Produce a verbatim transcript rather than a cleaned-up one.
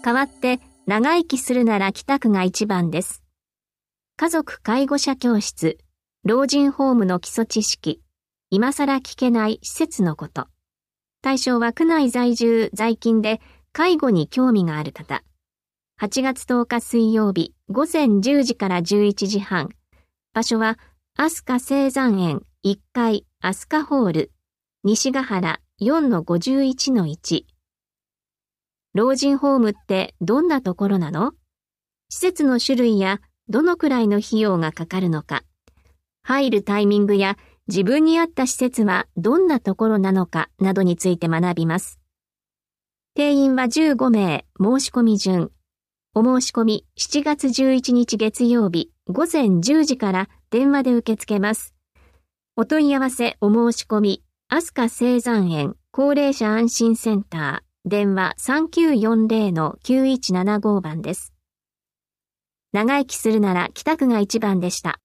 代わって長生きするなら北区が一番です。家族介護者教室、老人ホームの基礎知識、今更聞けない施設のこと。対象は区内在住在勤で介護に興味がある方。はちがつとおか水曜日午前じゅうじからじゅういちじはん。場所は飛鳥青山園いっかい飛鳥ホール西ヶ原 よんのごじゅういちのいち。老人ホームってどんなところなの？施設の種類やどのくらいの費用がかかるのか、入るタイミングや自分に合った施設はどんなところなのかなどについて学びます。定員はじゅうごめい、申し込み順。お申し込みしちがつじゅういちにち月曜日午前じゅうじから電話で受け付けます。お問い合わせお申し込み、飛鳥青山園高齢者安心センター、電話 さんきゅうよんぜろのきゅういちななご 番です。長生きするなら北区が一番でした。